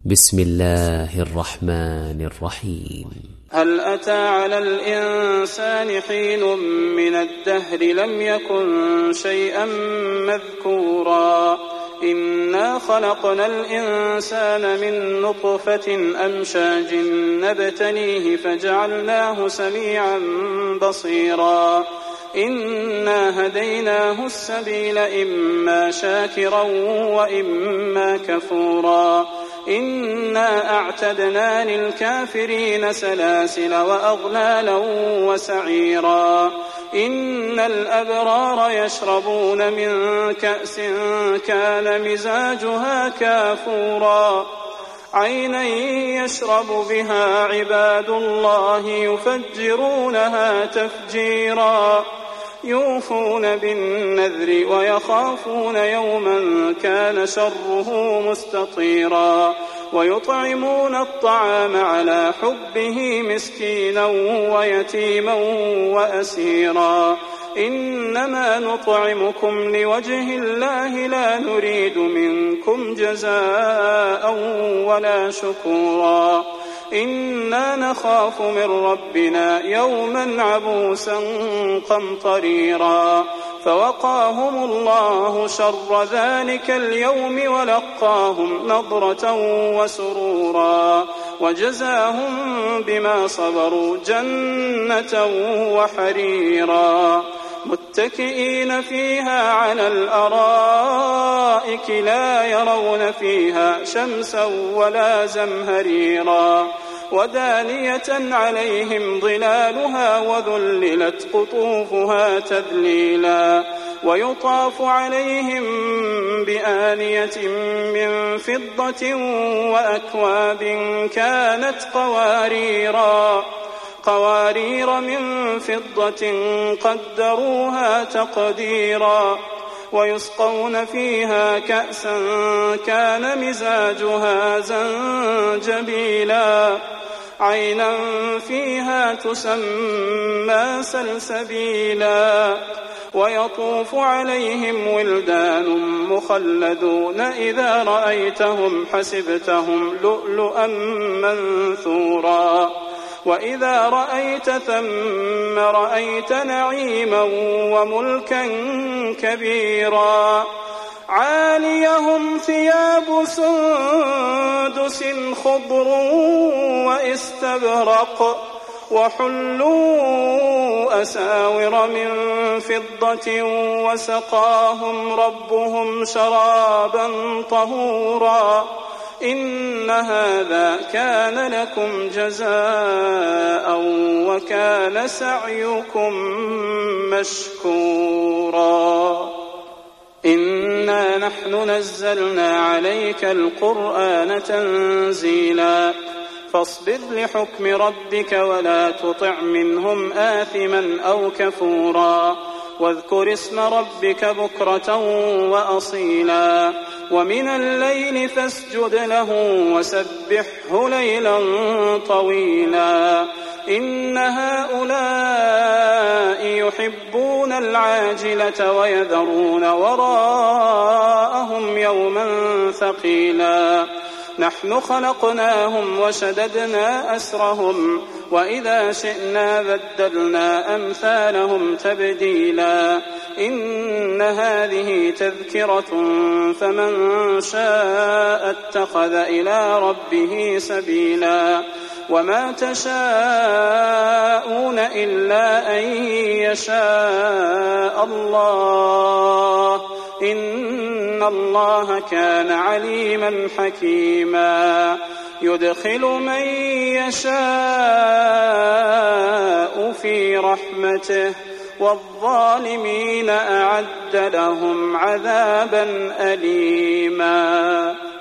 بسم الله الرحمن الرحيم. هل أتى على الإنسان حين من الدهر لم يكن شيئا مذكورا إنا خلقنا الإنسان من نطفة أمشاج نبتليه فجعلناه سميعا بصيرا إنا هديناه السبيل إما شاكرا وإما كفورا إنا أعتدنا للكافرين سلاسل وأغلالا وسعيرا إن الأبرار يشربون من كأس كان مزاجها كافورا عينا يشرب بها عباد الله يفجرونها تفجيرا يوفون بالنذر ويخافون يوما كان شره مستطيرا ويطعمون الطعام على حبه مسكينا ويتيما وأسيرا إنما نطعمكم لوجه الله لا نريد منكم جزاء ولا شكورا إنا نخاف من ربنا يوما عبوسا قمطريرا فوقاهم الله شر ذلك اليوم ولقاهم نضرة وسرورا وجزاهم بما صبروا جنة وحريرا متكئين فيها على الأرائك لا يرون فيها شمسا ولا زمهريرا ودانية عليهم ظلالها وذللت قطوفها تذليلا ويطاف عليهم بآنية من فضة وأكواب كانت قوارير من فضة قدروها تقديرا ويسقون فيها كأسا كان مزاجها زنجبيلا عينا فيها تسمى سلسبيلا ويطوف عليهم ولدان مخلدون إذا رأيتهم حسبتهم لؤلؤا منثورا وإذا رأيت ثم رأيت نعيما وملكا كبيرا عاليهم ثياب سندس خضر واستبرق وحلوا أساور من فضة وسقاهم ربهم شرابا طهورا إن هذا كان لكم جزاء وكان سعيكم مشكورا إنا نحن نزلنا عليك القرآن تنزيلا فاصبر لحكم ربك ولا تطع منهم آثما أو كفورا واذكر اسم ربك بكرة وأصيلا ومن الليل فاسجد له وسبحه ليلا طويلا إن هؤلاء يحبون العاجلة ويذرون وراءهم يوما ثقيلا نحن خلقناهم وشددنا أسرهم وإذا شئنا بدلنا أمثالهم تبديلا إن هذه تذكرة فمن شاء اتخذ إلى ربه سبيلا وما تشاءون إلا أن يشاء الله إن الله كان عليما حكيما يدخل من يشاء في رحمته والظالمين أعد لهم عذابا أليما.